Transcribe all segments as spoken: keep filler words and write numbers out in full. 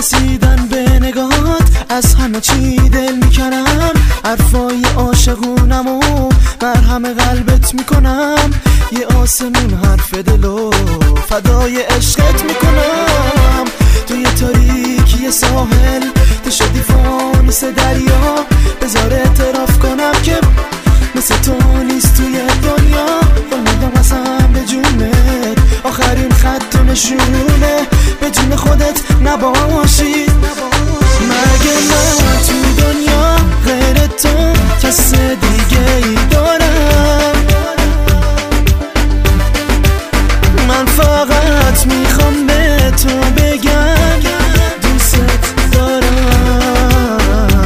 رسیدن به نگاهات از همه چی دل میکنم، حرفای عاشقونمو مرهم قلبت میکنم، یه آسمون حرف دلو فدای عشقت میکنم. توی تاریکی ساحل تو شدی فانوس دریا، بذار اعتراف کنم که مثل تو نیست توی دنیا. امیدم قسم به جونت آخرین خط و نشونه به جون خودت نباشی. مگه من تو دنیا غیر تو کس دیگه ای دارم؟ من فقط میخوام به تو بگم دوست دارم.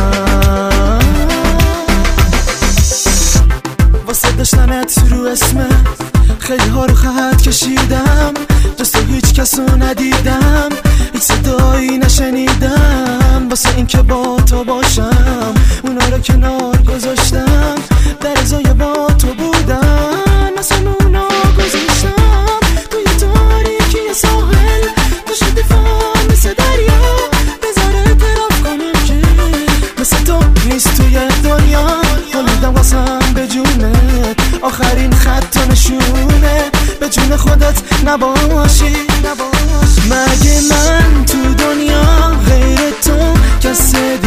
واسه داشتنت رو اسمه خیلی ها رو خط کشیدم، جز تو هیچ کس رو ندیدم، هیچ صدایی نشنیدم. واسه این که با تو باشم اونا رو کنار گذاشتم، در ازای با تو بودن مثلا اونا گذاشتم. توی تاریکی ساحل تو شدی فانوس دریا، بذار اعتراف کنیم که مثل تو نیست توی دنیا. امیدم قسم به جونت آخرین خط و نشونه به جون خودت نباشی. مگه من تو دنیا غیر تو کس